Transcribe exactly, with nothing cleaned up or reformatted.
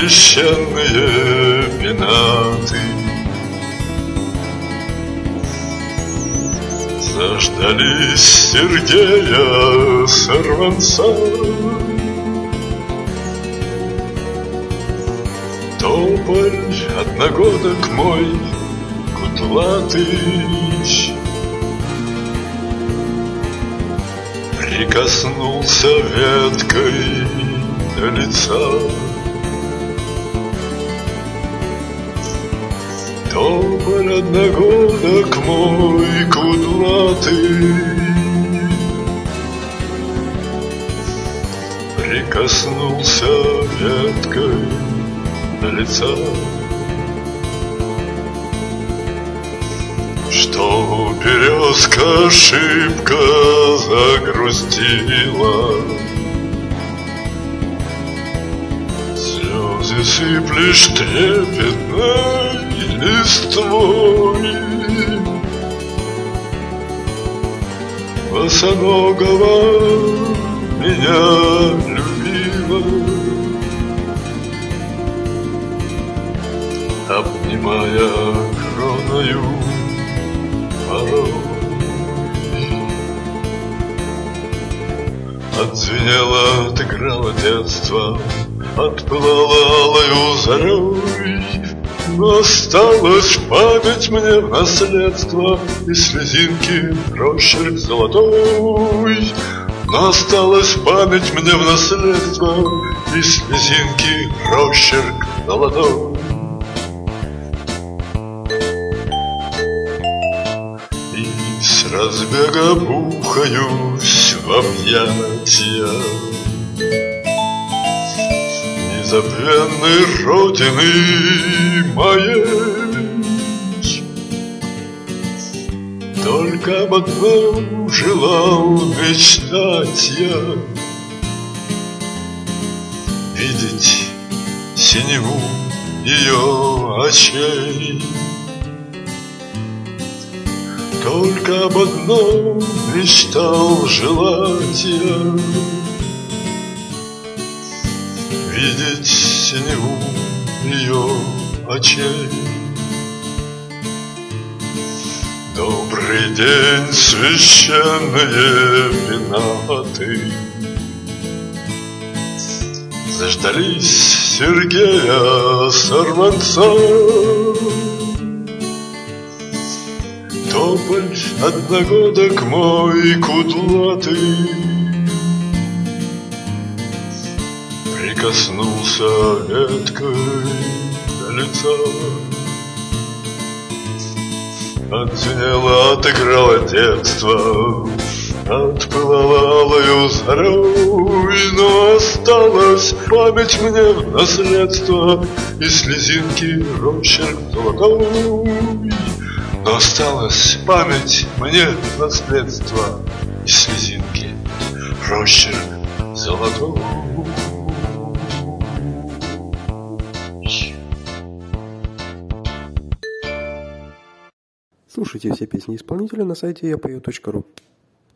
священные пенаты. Заждались Сергея сорванца. Тополь одногодок мой кудлатый прикоснулся веткой до лица. Тополь одногодок мой кудлатый прикоснулся веткой до лица. Что березка шибко загрустила, слезы сыплешь трепетной листвой. Босоногого меня любила, обнимая кроною порой. Отзвенело, отыграло детство, отпылало алою зарей. Но осталась память мне в наследство и слезинки росчерк золотой. Но осталась память мне в наследство и слезинки росчерк золотой. И с разбега бухаюсь в объятия незабвенной родины моей. Только об одном желал мечтать я, видеть синеву ее очей. Только об одном мечтал желать я, видеть синеву ее очей. Добрый день, священные пенаты, заждались Сергея сорванца. Тополь одногодок мой кудлатый прикоснулся веткой до лица. Отзвенело, отыграло детство, отпылало алою зарей. Но осталась память мне в наследство и слезинки росчерк золотой. Но осталась память мне в наследство и слезинки росчерк золотой. Слушайте все песни исполнителя на сайте я пою точка ру.